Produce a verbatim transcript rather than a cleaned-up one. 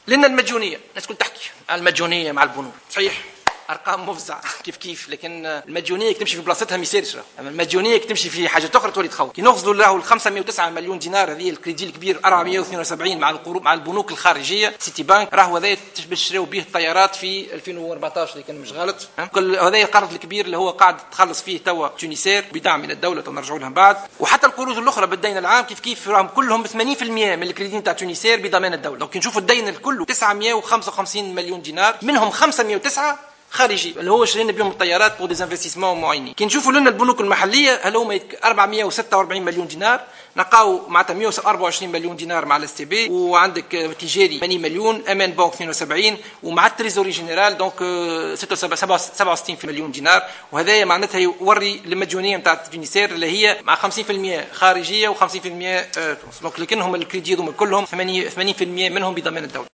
لان المديونيه الناس كل تحكي على المديونيه مع البنوك، صحيح ارقام مفزعه كيف كيف، لكن المديونيه تمشي في بلاصتها ما يسالش. اما المديونيه تمشي في حاجه اخرى تولي تخوف. كي نغزلوا له ال خمسمائة وتسعة مليون دينار هذه الكريدي الكبير أربعمائة واثنين وسبعين مع القروض مع البنوك الخارجيه سيتي بانك، راهو هذا باش يشراو به الطيارات في ألفين وأربعطاش اللي كان مش غلط. هذا القرض الكبير اللي هو قاعد تخلص فيه توا تونسير بدعم من الدوله ونرجعوا لها بعد. وحتى القروض الاخرى بالدين العام كيف كيف راهم كلهم ثمانين بالمئة من الكريدي نتاع تونسير بضمان الدوله. لو كي نشوفوا الدين الكل تسعمائة وخمسة وخمسين مليون دينار، منهم خمسمائة وتسعة خارجي اللي هو شرينا بهم الطيارات بور ديزانفستيسمون معينين. كي نشوفوا لنا البنوك المحليه هل هما أربعمائة وستة وأربعين مليون دينار، نلقاو معناتها مائة وأربعة وعشرين مليون دينار مع الاس تي بي، وعندك تجاري ثمانين مليون، امان بنك اثنين وسبعين، ومع التريزوري جينيرال دونك سبعة وستين مليون دينار. وهذا معناتها يوري المديونيه نتاع تونسير اللي هي مع خمسين بالمئة خارجيه و50% دونك لكنهم الكريدي هذوما كلهم ثمانين بالمئة منهم بضمان الدوله.